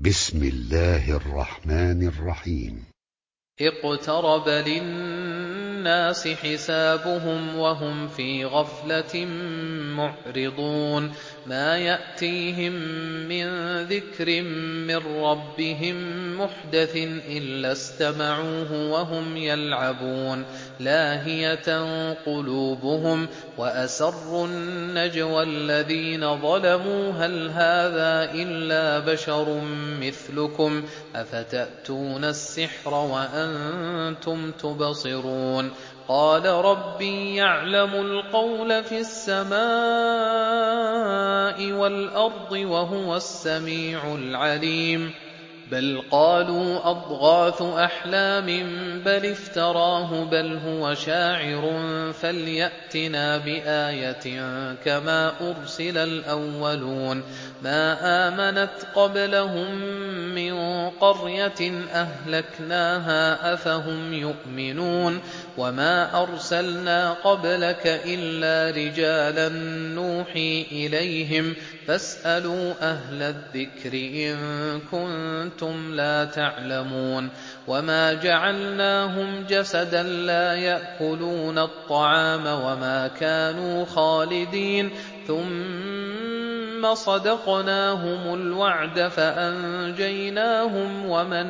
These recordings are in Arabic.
بسم الله الرحمن الرحيم. اقترب للناس حسابهم وهم في غفلة معرضون ما يأتيهم من ذكر من ربهم محدث إلا استمعوه وهم يلعبون لاهية قلوبهم وأسروا النجوى الذين ظلموا هل هذا إلا بشر مثلكم أفتأتون السحر وأنتم تبصرون قال ربي يعلم القول في السماء والأرض وهو السميع العليم بل قالوا أضغاث أحلام بل افتراه بل هو شاعر فليأتنا بآية كما أرسل الأولون ما آمنت قبلهم من قرية أهلكناها أفهم يؤمنون وما أرسلنا قبلك إلا رجالا نوحي إليهم فاسألوا أهل الذكر إن كنتم لا تعلمون وما جعلناهم جسدا لا يأكلون الطعام وما كانوا خالدين ثم صدقناهم الوعد فأنجيناهم ومن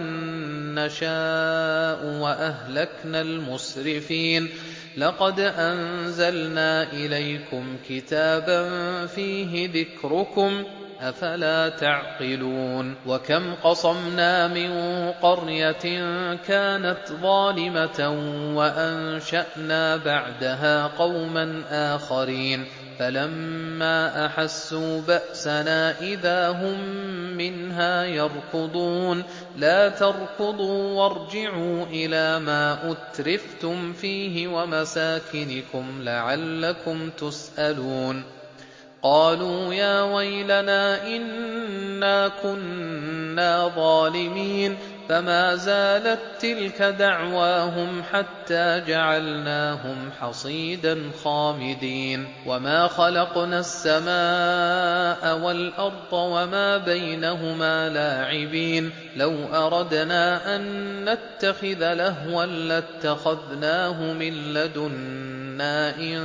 نشاء وأهلكنا المسرفين لقد أنزلنا إليكم كتابا فيه ذكركم أفلا تعقلون وكم قصمنا من قرية كانت ظالمة وأنشأنا بعدها قوما آخرين فلما أحسوا بأسنا إذا هم منها يركضون لا تركضوا وارجعوا إلى ما أترفتم فيه ومساكنكم لعلكم تسألون قالوا يا ويلنا إنا كنا ظالمين فما زالت تلك دعواهم حتى جعلناهم حصيدا خامدين وما خلقنا السماء والأرض وما بينهما لاعبين لو أردنا أن نتخذ لهوا لاتخذناه من لدنا إن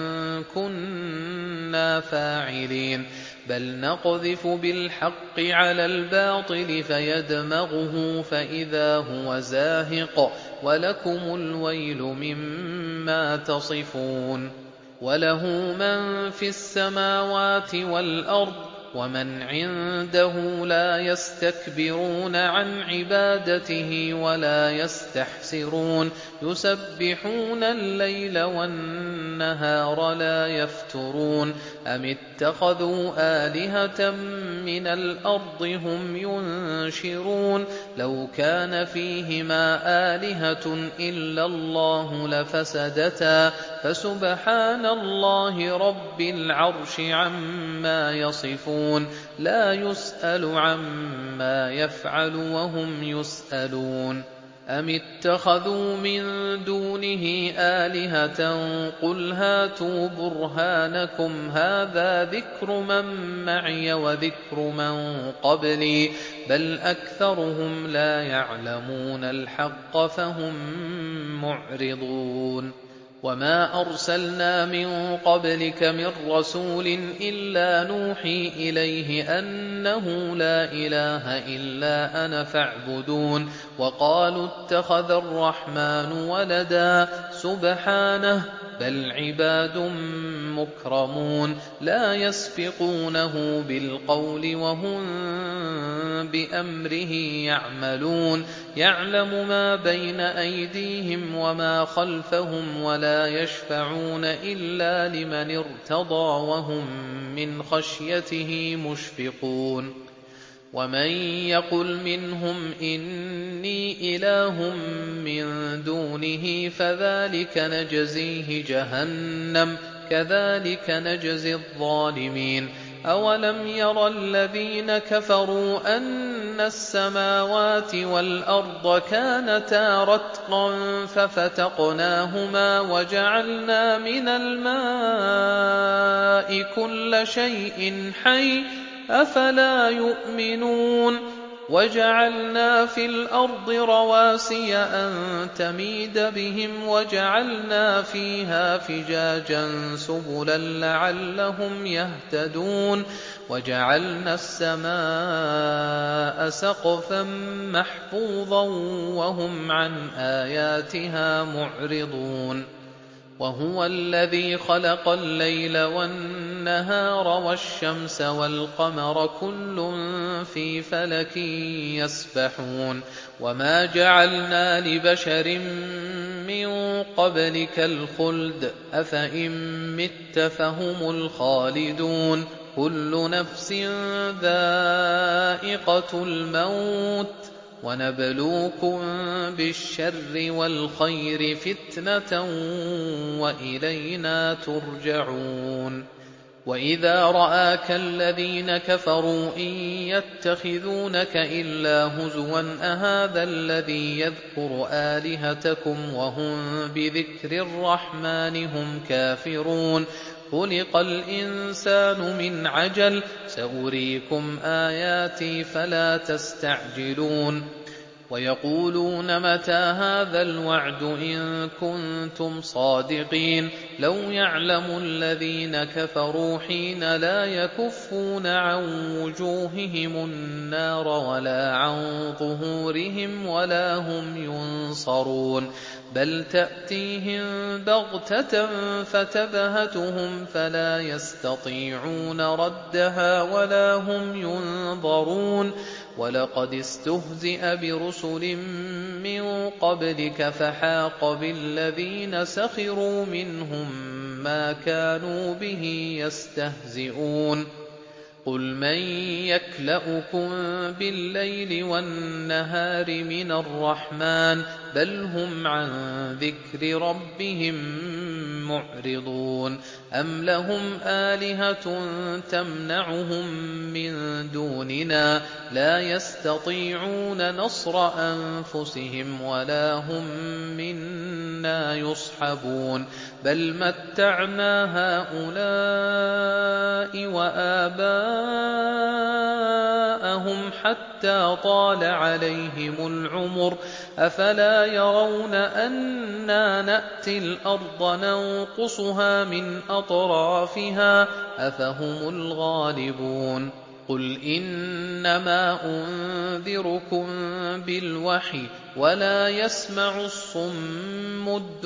كنا فاعلين بل نقذف بالحق على الباطل فيدمغه فإذا هو زاهق ولكم الويل مما تصفون وله من في السماوات والأرض ومن عنده لا يستكبرون عن عبادته ولا يستحسرون يسبحون الليل والنهار لا يفترون أم اتخذوا آلهة من الأرض هم ينشرون لو كان فيهما آلهة إلا الله لفسدتا فسبحان الله رب العرش عما يصفون لا يسأل عما يفعل وهم يسألون أم اتخذوا من دونه آلهة قل هاتوا برهانكم هذا ذكر من معي وذكر من قبلي بل أكثرهم لا يعلمون الحق فهم معرضون وما أرسلنا من قبلك من رسول إلا نوحي إليه أنه لا إله إلا أنا فاعبدون وقالوا اتخذ الرحمن ولدا سبحانه بل عباد مكرمون لا يسبقونه بالقول وهم بأمره يعملون يعلم ما بين أيديهم وما خلفهم ولا يشفعون إلا لمن ارتضى وهم من خشيته مشفقون ومن يقل منهم إني إله من دونه فذلك نجزيه جهنم كذلك نجزي الظالمين أولم ير الذين كفروا أن السماوات والأرض كانتا رتقا ففتقناهما وجعلنا من الماء كل شيء حي أفلا يؤمنون وجعلنا في الأرض رواسي أن تميد بهم وجعلنا فيها فجاجا سبلا لعلهم يهتدون وجعلنا السماء سقفا محفوظا وهم عن آياتها معرضون وهو الذي خلق الليل والنهار والشمس والقمر كل في فلك يسبحون وما جعلنا لبشر من قبلك الخلد أفإن مت فهم الخالدون كل نفس ذائقة الموت ونبلوكم بالشر والخير فتنة وإلينا ترجعون وإذا رآك الذين كفروا إن يتخذونك إلا هزوا أهذا الذي يذكر آلهتكم وهم بذكر الرحمن هم كافرون خلق الإنسان من عجل سأريكم آياتي فلا تستعجلون ويقولون متى هذا الوعد إن كنتم صادقين لو يعلم الذين كفروا حين لا يكفون عن وجوههم النار ولا عن ظهورهم ولا هم ينصرون بل تأتيهم بغتة فتبهتهم فلا يستطيعون ردها ولا هم ينظرون ولقد استهزئ برسل من قبلك فحاق بالذين سخروا منهم ما كانوا به يستهزئون قل من يكلؤكم بالليل والنهار من الرحمن بل هم عن ذكر ربهم معرضون أم لهم آلهة تمنعهم من دوننا لا يستطيعون نصر أنفسهم ولا هم منا يصحبون بل متعنا هؤلاء وآباءهم حتى طال عليهم العمر أفلا يرون أنا نأتي الأرض ننقصها من أطرافها أفهم الغالبون قل إنما أنذركم بالوحي ولا يسمع الصم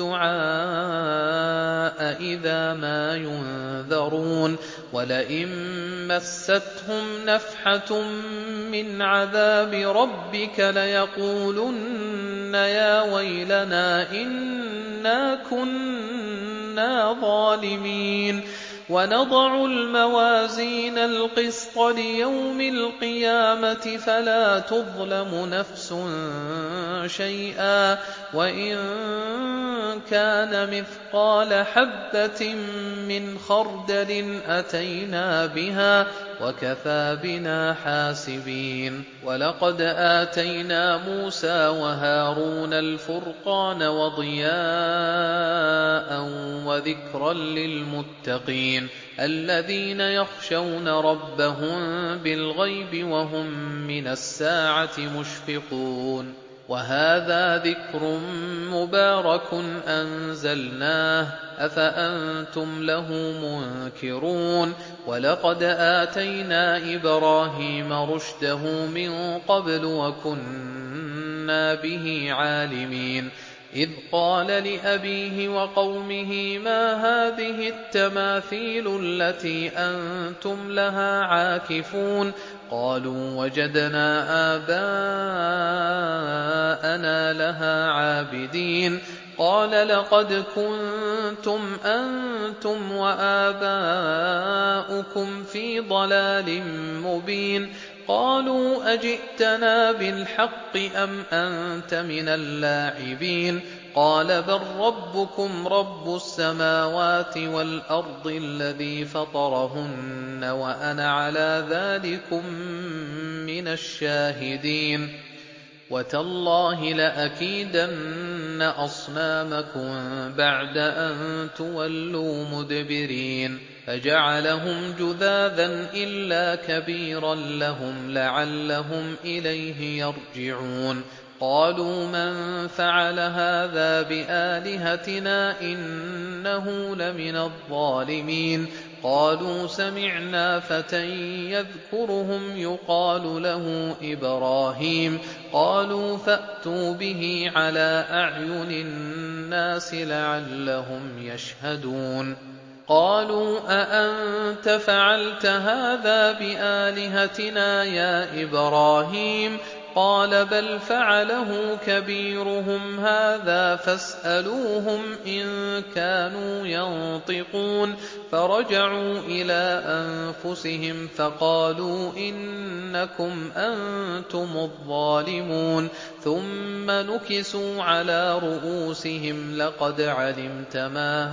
الدعاء إذا ما ينذرون ولئن مستهم نفحة من عذاب ربك ليقولن يا ويلنا إنا كنا ظالمين ونضع الموازين القسط ليوم القيامة فلا تظلم نفس شيئا وإن كان مثقال حبة من خردل أتينا بها وكفى بنا حاسبين ولقد آتينا موسى وهارون الفرقان وضياء وذكرا للمتقين الذين يخشون ربهم بالغيب وهم من الساعة مشفقون وهذا ذكر مبارك أنزلناه أفأنتم له منكرون ولقد آتينا إبراهيم رشده من قبل وكنا به عالمين إذ قال لأبيه وقومه ما هذه التماثيل التي أنتم لها عاكفون قالوا وجدنا آباءنا لها عابدين قال لقد كنتم أنتم وآباؤكم في ضلال مبين قالوا أجئتنا بالحق أم أنت من اللاعبين قال بل ربكم رب السماوات والأرض الذي فطرهن وأنا على ذلكم من الشاهدين وتالله لأكيدن أصنامكم بعد أن تولوا مدبرين فجعلهم جذاذا إلا كبيرا لهم لعلهم إليه يرجعون قالوا من فعل هذا بآلهتنا إنه لمن الظالمين قالوا سمعنا فتى يذكرهم يقال له إبراهيم قالوا فأتوا به على أعين الناس لعلهم يشهدون قالوا أأنت فعلت هذا بآلهتنا يا إبراهيم قال بل فعله كبيرهم هذا فاسألوهم إن كانوا ينطقون فرجعوا إلى أنفسهم فقالوا إنكم أنتم الظالمون ثم نكسوا على رؤوسهم لقد علمت ما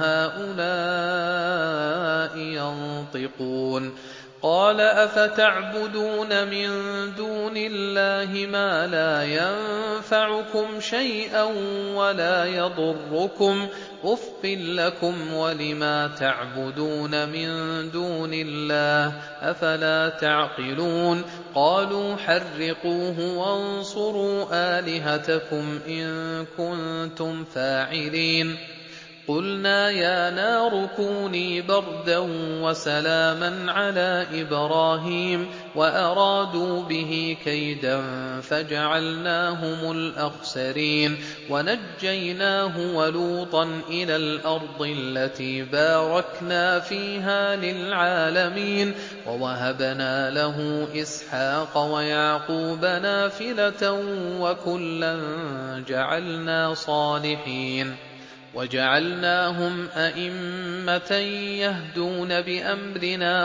هؤلاء ينطقون قال أفتعبدون من دون الله ما لا ينفعكم شيئا ولا يضركم أف لكم ولما تعبدون من دون الله أفلا تعقلون قالوا حرقوه وانصروا آلهتكم إن كنتم فاعلين قلنا يا نار كوني بردا وسلاما على إبراهيم وأرادوا به كيدا فجعلناهم الأخسرين ونجيناه ولوطا إلى الأرض التي باركنا فيها للعالمين ووهبنا له إسحاق ويعقوب نافلة وكلا جعلنا صالحين وجعلناهم أئمة يهدون بأمرنا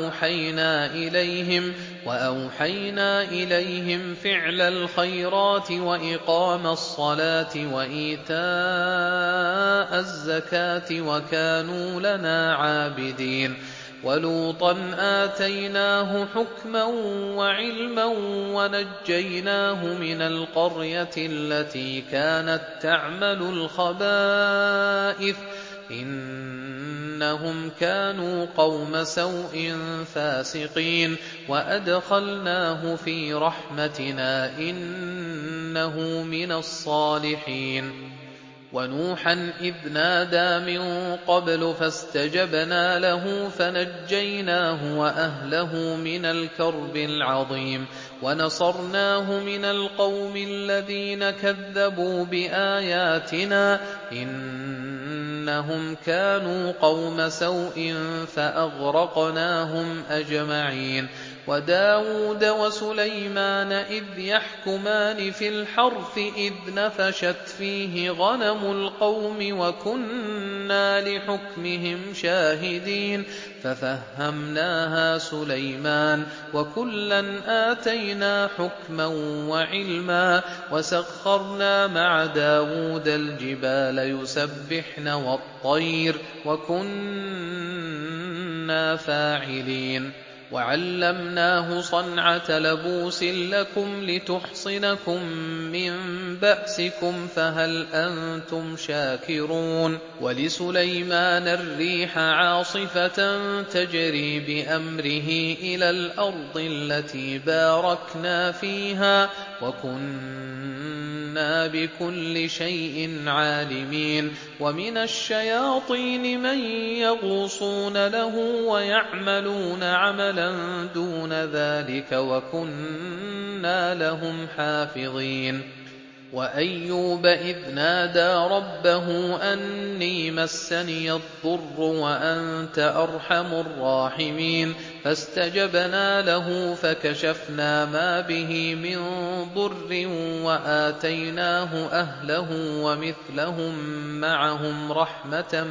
وأوحينا إليهم فعل الخيرات وإقام الصلاة وإيتاء الزكاة وكانوا لنا عابدين ولوطا آتيناه حكما وعلما ونجيناه من القرية التي كانت تعمل الخبائث إنهم كانوا قوم سوء فاسقين وأدخلناه في رحمتنا إنه من الصالحين ونوحا إذ نادى من قبل فاستجبنا له فنجيناه وأهله من الكرب العظيم ونصرناه من القوم الذين كذبوا بآياتنا إنهم كانوا قوم سوء فأغرقناهم أجمعين وداود وسليمان إذ يحكمان في الحرث إذ نفشت فيه غنم القوم وكنا لحكمهم شاهدين ففهمناها سليمان وكلا آتينا حكما وعلما وسخرنا مع داود الجبال يسبحن والطير وكنا فاعلين وعلمناه صنعة لبوس لكم لتحصنكم من بأسكم فهل أنتم شاكرون ولسليمان الريح عاصفة تجري بأمره إلى الأرض التي باركنا فيها وكنا بكل شيء عالمين ومن الشياطين من يغوصون له ويعملون عملا دون ذلك وكنا لهم حافظين وأيوب إذ نادى ربه أني مسني الضر وأنت أرحم الراحمين فاستجبنا له فكشفنا ما به من ضر وآتيناه أهله ومثلهم معهم رحمة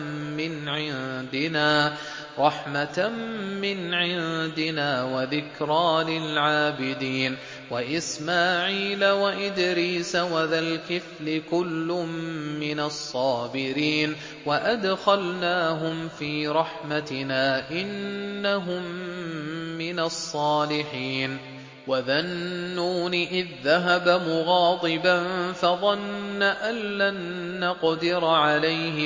من عندنا وذكرى للعابدين وإسماعيل وإدريس وذا الكفل كل من الصابرين وأدخلناهم في رحمتنا إنهم من الصالحين وَذَا النُّونِ إِذ ذَّهَبَ مُغَاضِبًا فَظَنَّ أَن لَّن نَّقْدِرَ عَلَيْهِ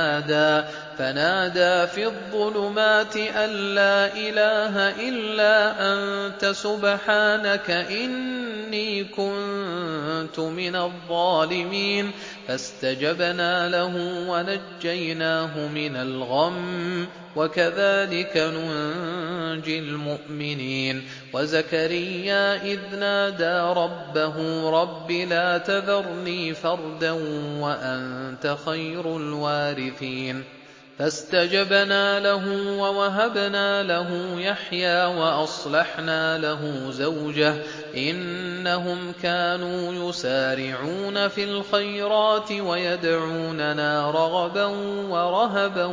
فَنَادَىٰ فِي الظُّلُمَاتِ أَن لَّا إِلَٰهَ إِلَّا أَنتَ سُبْحَانَكَ إِنِّي كُنتُ مِنَ الظَّالِمِينَ فَاسْتَجَبْنَا لَهُ وَنَجَّيْنَاهُ مِنَ الْغَمِّ ۚ وَكَذَٰلِكَ نُنجِي الْمُؤْمِنِينَ وَزَكَرِيَّا إِذْ نَادَىٰ رَبَّهُ رَبِّ لَا تَذَرْنِي فَرْدًا وَأَنتَ خَيْرُ الْوَارِثِينَ فَاسْتَجَبْنَا لَهُ وَوَهَبْنَا لَهُ يَحْيَىٰ وَأَصْلَحْنَا لَهُ زَوْجَهُ ۚ إِنَّهُمْ كَانُوا يُسَارِعُونَ فِي الْخَيْرَاتِ وَيَدْعُونَنَا رَغَبًا وَرَهَبًا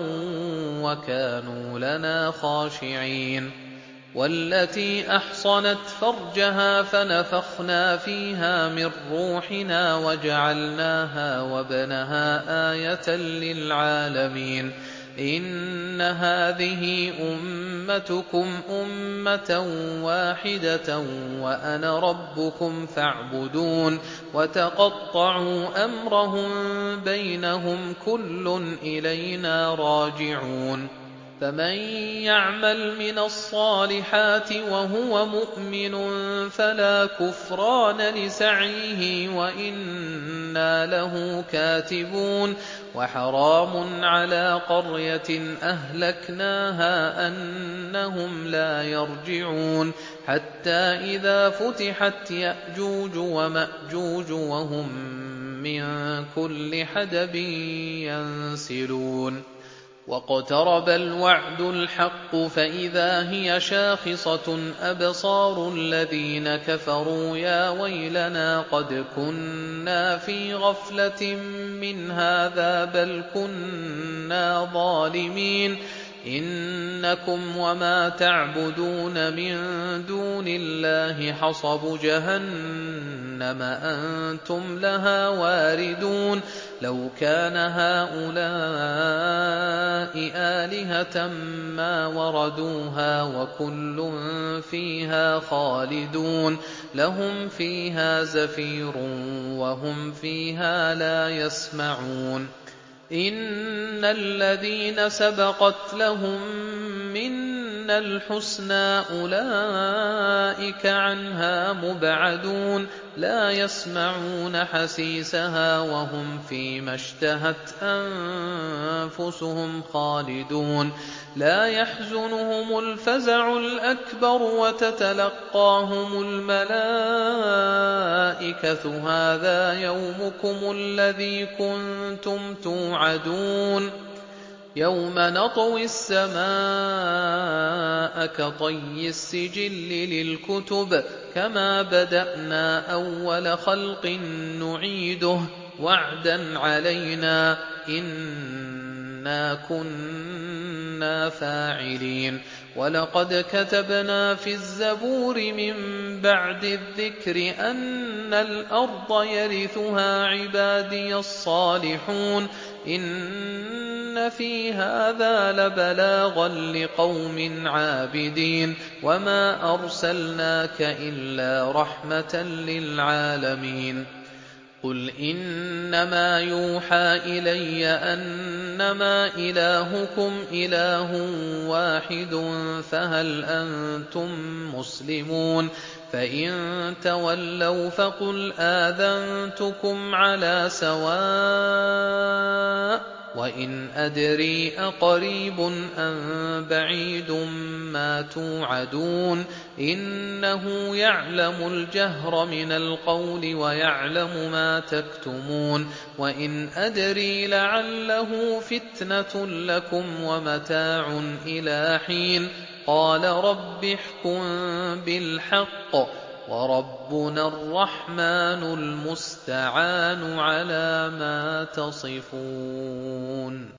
وَكَانُوا لَنَا خَاشِعِينَ وَالَّتِي أَحْصَنَتْ فَرْجَهَا فَنَفَخْنَا فِيهَا مِن رُّوحِنَا وَجَعَلْنَاهَا وَابْنَهَا آيَةً لِّلْعَالَمِينَ إِنَّ هَٰذِهِ أُمَّتُكُمْ أُمَّةً وَاحِدَةً وَأَنَا رَبُّكُمْ فَاعْبُدُونِ وَتَقَطَّعُوا أَمْرَهُم بَيْنَهُمْ ۖ كُلٌّ إِلَيْنَا رَاجِعُونَ فَمَن يَعْمَلْ مِنَ الصَّالِحَاتِ وَهُوَ مُؤْمِنٌ فَلَا كُفْرَانَ لِسَعْيِهِ وَإِنَّا لَهُ كَاتِبُونَ وَحَرَامٌ عَلَىٰ قَرْيَةٍ أَهْلَكْنَاهَا أَنَّهُمْ لَا يَرْجِعُونَ حَتَّىٰ إِذَا فُتِحَتْ يَأْجُوجُ وَمَأْجُوجُ وَهُم مِّن كُلِّ حَدَبٍ يَنسِلُونَ وَاقْتَرَبَ الْوَعْدُ الْحَقُّ فَإِذَا هِيَ شَاخِصَةٌ أَبْصَارُ الَّذِينَ كَفَرُوا يَا وَيْلَنَا قَدْ كُنَّا فِي غَفْلَةٍ مِّنْ هَٰذَا بَلْ كُنَّا ظَالِمِينَ إِنَّكُمْ وَمَا تَعْبُدُونَ مِن دُونِ اللَّهِ حَصَبُ جَهَنَّمَ أَنتُمْ لَهَا وَارِدُونَ لَوْ كَانَ هَٰؤُلَاءِ آلِهَةً مَّا وَرَدُوهَا وَكُلٌّ فِيهَا خَالِدُونَ لَهُمْ فِيهَا زَفِيرٌ وَهُمْ فِيهَا لَا يَسْمَعُونَ إِنَّ الَّذِينَ سَبَقَتْ لَهُم مِّنَّا الْحُسْنَىٰ أُولَٰئِكَ عَنْهَا مُبْعَدُونَ لَا يَسْمَعُونَ حَسِيسَهَا وَهُمْ فِي مَا اشْتَهَتْ أَنفُسُهُمْ خَالِدُونَ لَا يَحْزُنُهُمُ الْفَزَعُ الْأَكْبَرُ وَتَتَلَقَّاهُمُ الْمَلَائِكَةُ هَٰذَا يَوْمُكُمُ الَّذِي كُنتُمْ تُوعَدُونَ يَوْمَ نَطْوِي السَّمَاءَ كَطَيِّ السِّجِلِّ لِلْكُتُبِ كَمَا بَدَأْنَا أَوَّلَ خَلْقٍ نُّعِيدُهُ وَعْدًا عَلَيْنَا إِنَّا كُنَّا فَاعِلِينَ وَلَقَدْ كَتَبْنَا فِي الزَّبُورِ مِن بَعْدِ الذِّكْرِ أَنَّ الْأَرْضَ يَرِثُهَا عِبَادِيَ الصَّالِحُونَ إِنَّ فِي هَٰذَا لَبَلَاغًا لِّقَوْمٍ عَابِدِينَ وَمَا أَرْسَلْنَاكَ إِلَّا رَحْمَةً لِّلْعَالَمِينَ قُلْ إِنَّمَا يُوحَىٰ إِلَيَّ أَنَّمَا إِلَٰهُكُمْ إِلَٰهٌ وَاحِدٌ فَهَلْ أَنتُم مُّسْلِمُونَ فَإِن تَوَلَّوْا فَقُلْ آذَنتُكُمْ عَلَىٰ سَوَاءٍ وَإِنْ أَدْرِي أَقَرِيبٌ أَم بَعِيدٌ مَّا تُوعَدُونَ إِنَّهُ يَعْلَمُ الْجَهْرَ مِنَ الْقَوْلِ وَيَعْلَمُ مَا تَكْتُمُونَ وَإِنْ أَدْرِي لَعَلَّهُ فِتْنَةٌ لَّكُمْ وَمَتَاعٌ إِلَىٰ حِينٍ قَالَ رَبِّ احْكُم بِالْحَقِّ وَرَبُّنَا الرَّحْمَٰنُ الْمُسْتَعَانُ عَلَىٰ مَا تَصِفُونَ